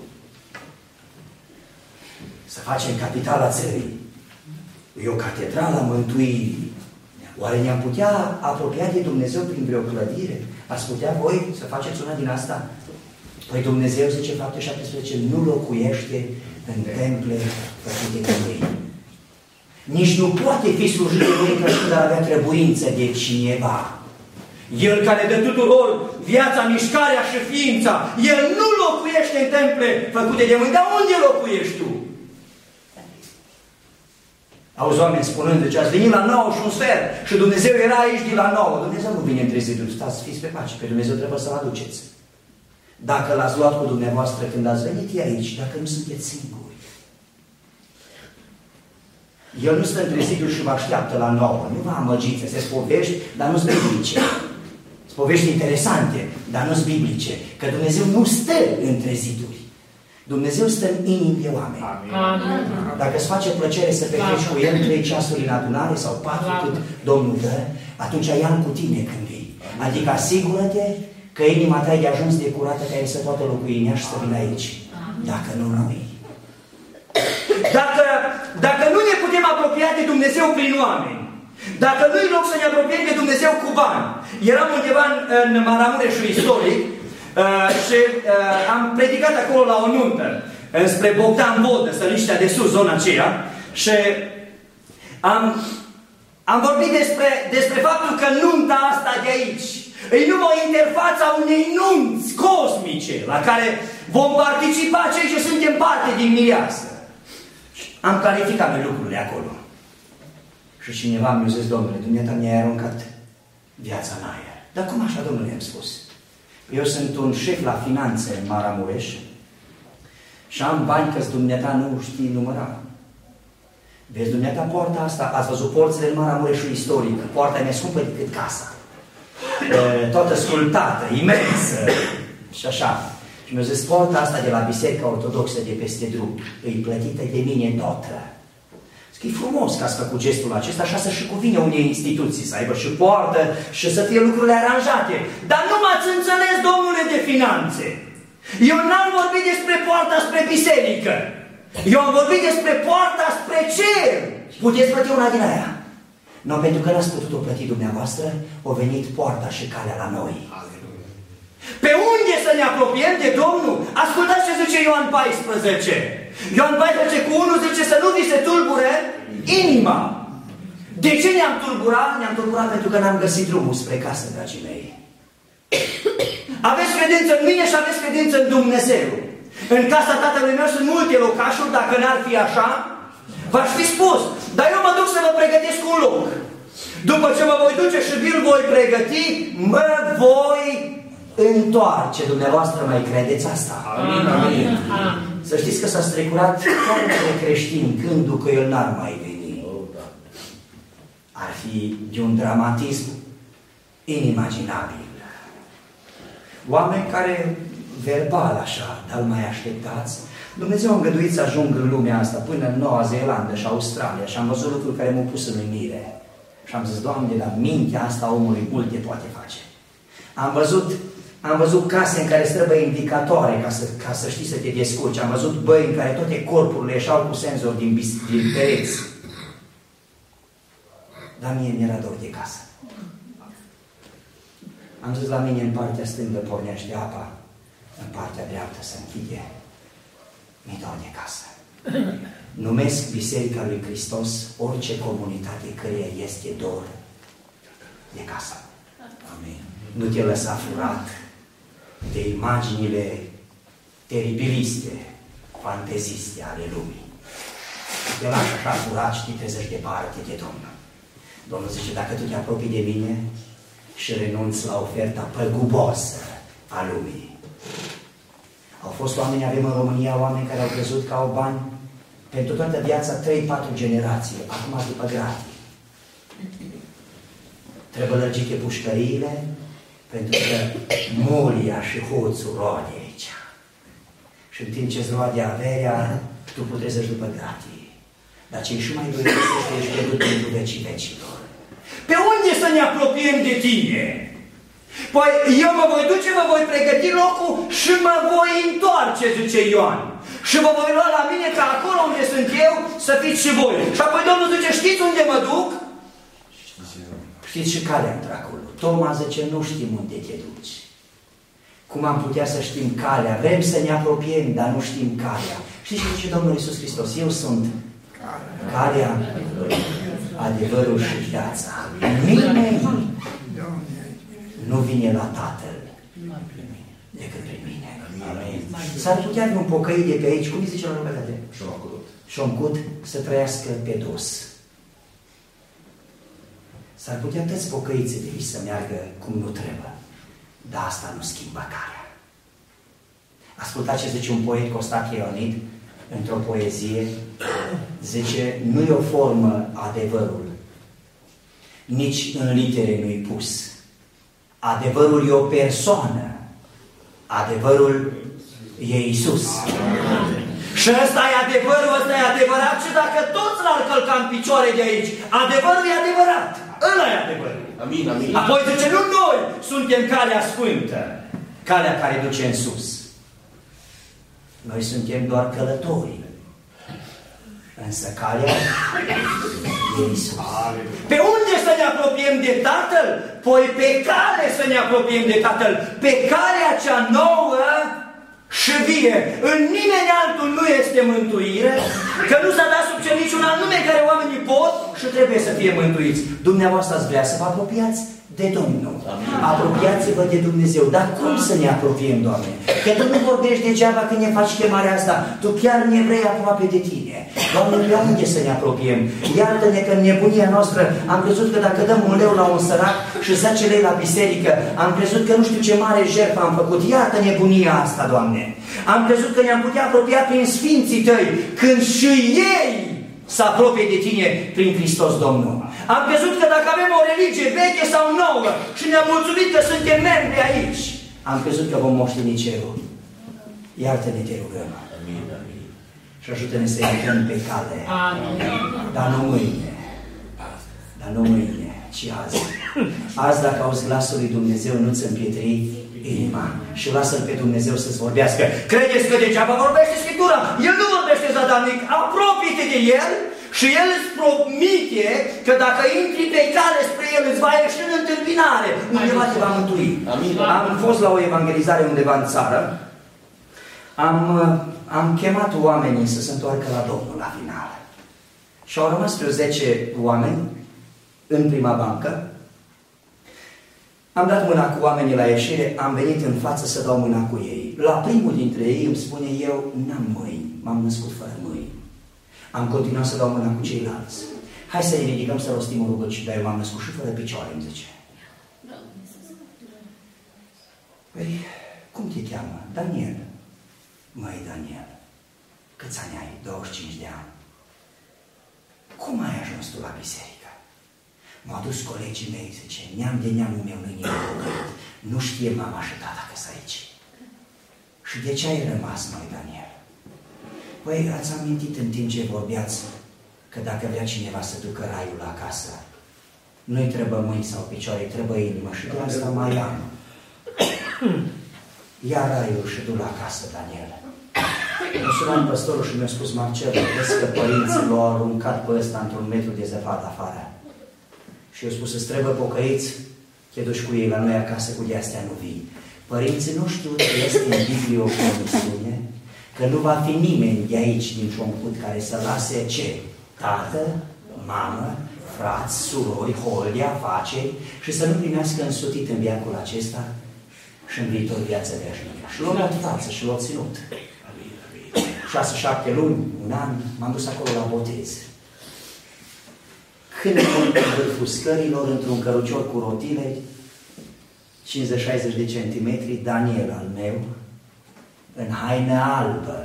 Să facem capitala țării. E o catedrală a mântuirii. Oare ne-am putea apropia de Dumnezeu prin vreo clădire? Ați putea voi să faceți una din asta? Păi Dumnezeu, zice fapte șaptesprezece, nu locuiește în temple făcute de Lui. Nici nu poate fi slujit de Lui când ar avea trebuință de cineva. El care dă tuturor viața, mișcarea și ființa, El nu locuiește în temple făcute de mâini. Dar unde locuiești tu? Auzi oameni spunând, deci ați venit la nouă și un sfert și Dumnezeu era aici de la nouă. Dumnezeu nu vine între ziduri, stați, fiți pe pace, pe Dumnezeu trebuie să-L aduceți. Dacă L-ați luat cu dumneavoastră când ați venit, e aici, dacă nu sunteți singuri. El nu stă între ziduri și vă așteaptă la nouă, nu vă amăgiți, se spovești, dar nu-s biblice. Spovești interesante, dar nu-s biblice, că Dumnezeu nu stă între ziduri. Dumnezeu stă în inimi de oameni. Amin. Dacă îți face plăcere să petreci cu El trei ceasuri în adunare sau patru cât Domnul dă, atunci ia-L cu tine când vii. Adică asigură-te că inima ta e de ajuns de curată ca El să poată locui în ea și să vină aici. Dacă nu, nu vii. Dacă, dacă nu ne putem apropia de Dumnezeu prin oameni, dacă nu-i loc să ne apropiem de Dumnezeu cu bani. Eram undeva în, în Maramureșul istoric uh, și uh, am predicat acolo la o nuntă, înspre Bogdan Vodă, Săliștea de sus, zona aceea, și am, am vorbit despre, despre faptul că nunta asta de aici e numai o interfață a unei nunți cosmice, la care vom participa cei ce suntem parte din mireasă. Am clarificat noi lucrurile acolo. Și cineva mi-a zis, Domnule, dumneata mi-ai aruncat viața în aer. Dar cum așa, Domnule, am spus? Eu sunt un șef la finanțe în Maramureș și am bani că-ți dumneata nu știi număra. Vezi, dumneata, poarta asta, ați văzut porțile în Maramureșul istoric, poarta e mai scumpă decât casa. E, toată sculptată, imensă și așa. Și mi-a zis, poarta asta de la Biserica Ortodoxă de peste drum, îi plătită de mine toată. Zic, e frumos că ați făcut gestul acesta, așa să și cuvine unei instituții, să aibă și poartă și să fie lucrurile aranjate. Dar nu m-ați înțeles, Domnule de finanțe. Eu n-am vorbit despre poarta spre biserică. Eu am vorbit despre poarta spre cer. Puteți plăti una din aia. Nu, pentru că n-ați putut-o plăti dumneavoastră, a venit poarta și calea la noi. Pe unde să ne apropiem de Domnul? Ascultați ce zice Ioan paisprezece. Ioan paisprezece cu unu zice să nu vi se tulbure inima. De ce ne-am tulburat? Ne-am tulburat pentru că n-am găsit drumul spre casă, dragii mei. Aveți credință în mine și aveți credință în Dumnezeu. În casa tatălui meu sunt multe locașuri, dacă n-ar fi așa, v-aș fi spus. Dar eu mă duc să vă pregătesc un loc. După ce mă voi duce și vi-l voi pregăti, mă voi întoarce. Dumneavoastră mai credeți asta? Amin, amin. Să știți că s-a strecurat foarte creștin gândul că el n-ar mai veni. Ar fi de un dramatism inimaginabil. Oameni care, verbal așa, dar mai așteptați, Dumnezeu a îngăduit să ajung în lumea asta până în Noua Zeelandă și Australia și am văzut lucruri care m-au pus în uimire. Și am zis, Doamne, dar mintea asta omului multe poate face. Am văzut, am văzut case în care străbă indicatoare ca să, ca să știi să te descurci. Am văzut băi în care toate corpurile ieșau cu senzor din, din pereți. dar mie mi-era dor de casă. Am zis la mine, în partea stângă pornește apa, în partea dreaptă se închide. Mi-e dor de casă. Numesc Biserica lui Hristos orice comunitate căreia este dor de casă. Amin. Nu te lăsa furat de imaginile teribiliste, fanteziste ale lumii. Te lași așa furat și te trezești departe de Domnul. Domnul zice, dacă tu te apropii de mine și renunți la oferta păguboasă a lumii. Au fost oameni, avem în România oameni care au crezut că au bani pentru toată viața, trei patru generații, acum după gratii. Trebuie lărgite pușcăriile, pentru că mulia și hoțul roade aici. Și în timp ce-ți roade averea, tu putrezești după gratii. Dar ce-i și mai dureros este că ești pierdut pentru vecii vecilor. Pe unde să ne apropiem de tine? Păi eu mă voi duce, mă voi pregăti locul și mă voi întoarce, zice Ioan. Și vă voi lua la mine ca acolo unde sunt eu să fiți și voi. Și apoi Domnul zice, știți unde mă duc? Știți și calea într-acolo. Toma zice, nu știm unde te duci. Cum am putea să știm calea? Vrem să ne apropiem, dar nu știm calea. Știți ce zice Domnul Iisus Hristos? Eu sunt calea, adevărul și viața. Nimeni nu vine la Tatăl decât prin mine. Amin. S-ar putea un pocăit de pe aici, cum îi zice la rugătate? Șoncut să trăiască pe dos. S-ar putea toți pocăiții de aici să meargă cum nu trebuie. Dar asta nu schimbă calea. Ascultați ce zice un poet, Costache Ionit, într-o poezie. Zice, nu e o formă adevărul, nici în litere nu-i pus. Adevărul e o persoană. Adevărul e Iisus. Și ăsta e adevărul, ăsta e adevărat și dacă toți l-ar călca în picioare de aici, adevărul e adevărat. Ăla e adevărul. Amin, amin. Apoi zice, nu noi suntem calea sfântă, calea care duce în sus. Noi suntem doar călători. Însă calea e Iisus. Pe unde să ne apropiem de Tatăl? Păi pe cale să ne apropiem de Tatăl. Pe calea cea nouă și vie. În nimeni altul nu este mântuire, că nu s-a dat sub cer niciun alt nume care oamenii pot și trebuie să fie mântuiți. Dumneavoastră ați vrea să vă apropiați de Domnul. Apropiați-vă de Dumnezeu. Dar cum să ne apropiem, Doamne? Că Tu nu vorbești degeaba când ne faci chemarea asta. Tu chiar ne vrei aproape de Tine. Doamne, pe unde să ne apropiem? Iartă-ne că în nebunia noastră am crezut că dacă dăm un leu la un sărac și zece lei la biserică, am crezut că nu știu ce mare jertfă am făcut. Iartă nebunia asta, Doamne. Am crezut că ne-am putea apropia prin Sfinții Tăi, când și ei să apropie de Tine prin Hristos Domnul. Am crezut că dacă avem o religie veche sau nouă și ne-am mulțumit că suntem membri aici, am crezut că vom moșteni cerul. Iartă-ne, te rugăm. Amin, amin. Și ajută-ne să intrăm pe cale. Amin. Dar nu mâine. Dar nu mâine, ci azi. Azi, dacă auzi glasul lui Dumnezeu, nu-ți împietri inima. Și lasă-L pe Dumnezeu să-ți vorbească. Credeți că degeaba vorbește Scriptura? El nu vorbește zadarnic. Apropie-te de El și El îți promite că dacă intri pe cale spre El, îți va ieși în întâmpinare. Undeva te va mântui. Amin. Am fost la o evangelizare undeva în țară. Am, am chemat oamenii să se întoarcă la Domnul la final. Și au rămas vreo zece oameni în prima bancă. Am dat mâna cu oamenii la ieșire, am venit în față să dau mâna cu ei. La primul dintre ei îmi spune, eu n-am mâini, m-am născut fără mâini. Am continuat să dau mâna cu ceilalți. Hai să ne ridicăm să rostim o rugăciune, dar eu m-am născut și fără picioare, îmi zice. Păi, cum te cheamă? Daniel. Măi, Daniel, câți ani ai? douăzeci și cinci de ani. Cum ai ajuns tu la biserică? M-au dus colegii mei, zice, neam de neamul meu nu e pocăit. Nu știe mama și tata că sunt aici. Și de ce ai rămas, noi, Daniel? Păi, ați amintit în timp ce vorbeați că dacă vrea cineva să ducă raiul acasă, nu-i trebuie mâini sau picioare, trebuie inimă și de asta mai am. Ia raiul și du-l acasă, Daniel. Mă sunam păstorul și mi-a spus, Marcel, vezi că părinții l-au aruncat pe ăsta într-un metru de zăpadă afară. Și eu spus, îți trebuie pocăiți, te duci cu ei la noi acasă, cu de-astea nu vii. Părinții nu știu că este în Biblie o promisiune, că nu va fi nimeni de aici, dintr-un cut, care să lase ce? Tată, mamă, frați, surori, holde, afaceri și să nu primească însutit în viacul acesta și în viitor viață veșnică. Și l-au dat față și l-au ținut. Șase, șapte luni, un an, m-am dus acolo la botez. Când în vârful scărilor, într-un cărucior cu rotile, cincizeci șaizeci de centimetri, Daniel al meu, în haină albă.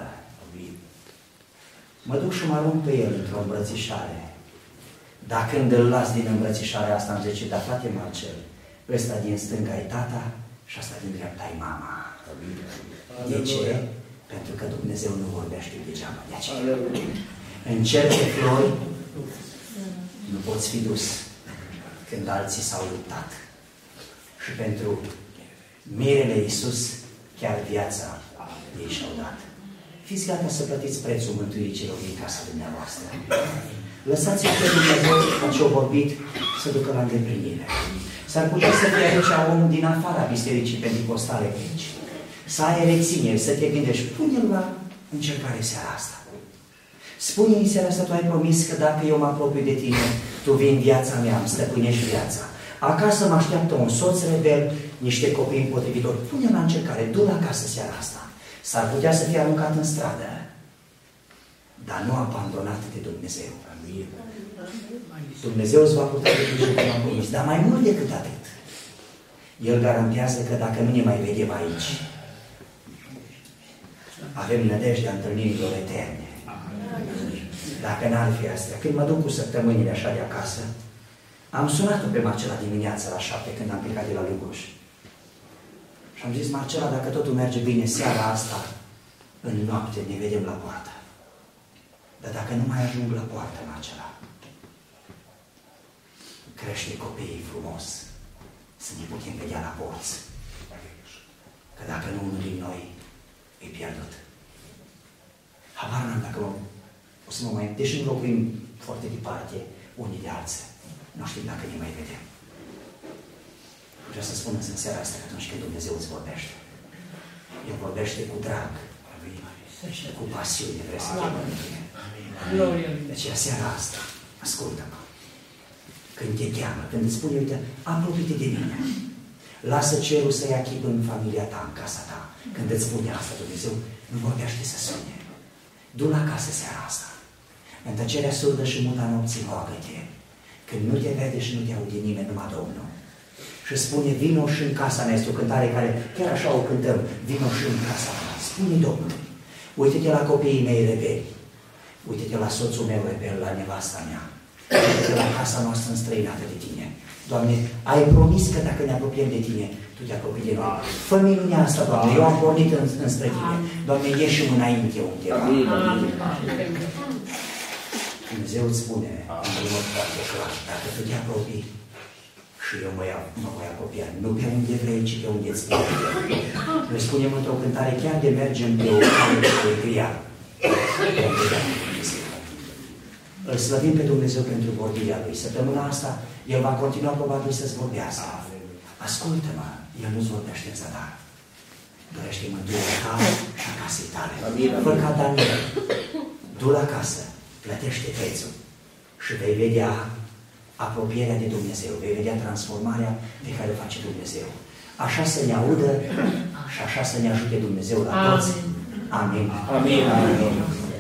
Mă duc și mă arunc pe el într-o îmbrățișare. Dar când îl las din îmbrățișarea asta, îmi zice, da, frate Marcel, ăsta din stânga e tata și asta din dreapta e mama. De ce? Pentru că Dumnezeu nu vorbește degeaba. De aceea. În cer de flori nu poți fi dus când alții s-au luptat. Și pentru mirele Iisus, chiar viața ei și-au dat. Fiți gata să plătiți prețul mântuirii celor din casa dumneavoastră. Lăsați-o pe Dumnezeu, ce-o vorbit, să ducă la îndeplinire. S-ar putea să fie aici om din afara bisericii pentecostale aici. Să ai rețineri, să te gândești, pune-l la încercare seara asta. Spune-i seara asta, tu ai promis că dacă eu mă apropii de tine, tu vii în viața mea, îmi stăpânești viața. Acasă mă așteaptă un soț rebel, niște copii împotrivitori. Pune-l la încercare, du-l acasă seara asta. S-ar putea să fie aruncat în stradă, dar nu abandonat de Dumnezeu. Dumnezeu îți va putea de grijă cum am promis, dar mai mult decât atât. El garantează că dacă nu ne mai vedem aici, avem nădejdea întâlnirilor eterne. Dacă n-ar fi astea, când mă duc cu săptămânile așa de acasă, am sunat-o pe Marcela dimineața la șapte când am plecat de la Lugoș. Și am zis, Marcela, dacă totul merge bine seara asta, în noapte ne vedem la poartă. Dar dacă nu mai ajung la poartă, Marcela, crește copiii frumos, să ne putem vedea la porți. Că dacă nu unul din noi, e pierdut. Habar n-am dacă o să mă mai... Deși nu locuim foarte departe unii de alții, nu știm dacă ne mai vedem. Vreau să spun în seara asta că atunci când Dumnezeu îți vorbește, El vorbește cu drag, cu pasiune, vrei să te mântuie. De aceea seara asta, ascultă-mă. Când te cheamă, când îți spune, uite, apropie-te de mine. Lasă cerul să ia chip în familia ta, în casa ta. Când îți spune asta Dumnezeu, nu vorbește să sune. Du-l acasă seara asta. În tăcerea surdă și muta nopții, roagă-te. Când nu te vede și nu te aude nimeni, numai Domnul. Și spune, vino și în casa mea, este o cântare care, chiar așa o cântăm, vino și în casa mea. Spune Domnul, uite-te la copiii mei rebeli, uite-te la soțul meu rebel, la nevasta mea, uite-te la casa noastră înstrăinată de tine. Doamne, ai promis că dacă ne apropiem de tine, tu te apropii de noi. Fă minunea asta, Doamne, eu am pornit în, înspre tine. Doamne, ieși înainte undeva. Dumnezeu îți spune, în mod foarte clar, dacă tu te apropii, și eu mă, iau, mă voi apropia, nu pe unde vrei, ci pe unde îți spune. Noi spunem într-o cântare, chiar de mergem pe o cale de grea. Îl slăvim pe Dumnezeu pentru vorbirea Lui. Săptămâna asta, El va continua probabil să-ți vorbească. Ascultă-mă, El nu-ți vorbește în zadar. Dorește mântuirea ta și a casei tale. Fă ca Daniel. Du-l acasă, plătește prețul și vei vedea apropierea de Dumnezeu, vei vedea transformarea pe care o face Dumnezeu. Așa să ne audă și așa să ne ajute Dumnezeu la toți. Amin. Amin. Amin.